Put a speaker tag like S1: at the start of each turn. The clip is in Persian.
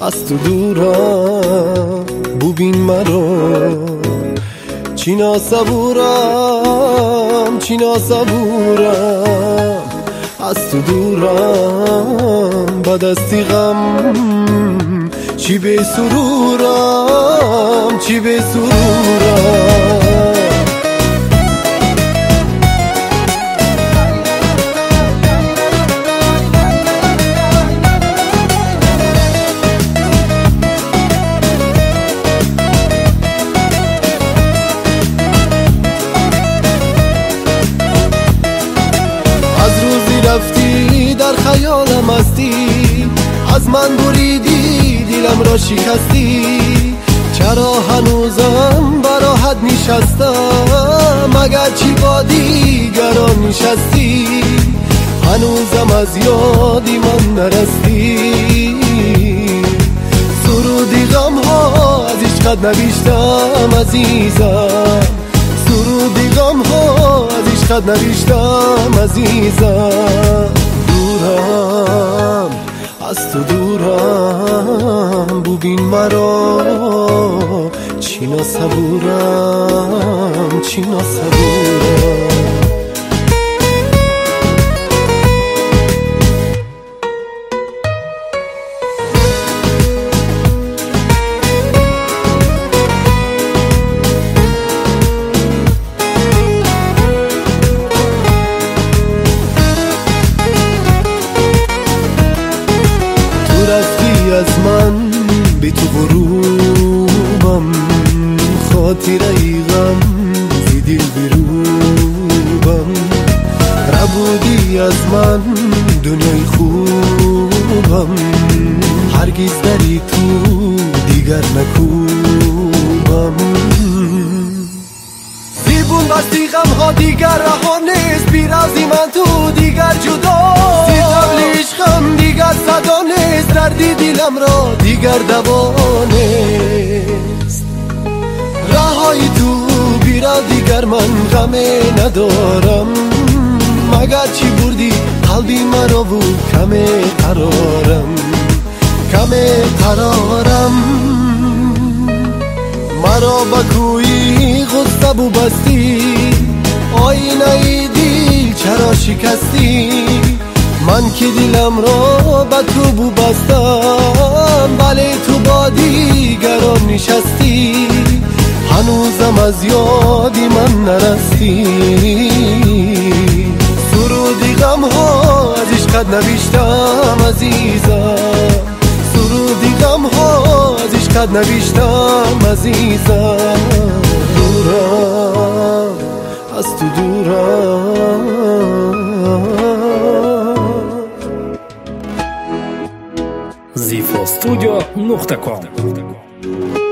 S1: از تو دورم ببین مرا، چی ناصبورم چی ناصبورم. از تو دورم بعد از غم، چی به سرورم چی به سرورم. رفتی در خیالم هستی، از من بریدی دلم را شکستی. چرا هنوزم براحت نشستم، مگر چی با دیگران نشستی؟ هنوزم از یادی من نرستی. سرودی غم ها از عشقت نوشتم عزیزم، سرودی غم ها از عشقت نوشتم عزیزم. دورم از تو دورم ببین مرا، چی ناصبورم چی ناصبورم. رفتی از من به تو غروبم، خاطره ای غم زی دل بروبم. ربودی از من دنیای خوبم، هرگز دری تو دیگر نکوبم. زیبون بستی غم ها دیگر رها نیست، بیرازی من تو دیگر جدا. زی طبل عشقم دیگر صدا نیست، دردی دلم را دیگر دوا نیست. رهای تو بیرا دیگر من غمه ندارم، مگر چی بردی قلبی مرا بود کمه قرارم کمه قرارم. مرا با کوی غصه بو بستی، آینه ای دل چرا شکستی؟ من که دلم را با تو بو بستم، بله تو با دیگران نشستی. هنوزم از یادی من نرستی. سرودی غم ها از عشقت نوشتم عزیزم، سرودی غم ها از عشقت نوشتم عزیزم. دورم از تو دورم.
S2: zifostudio.com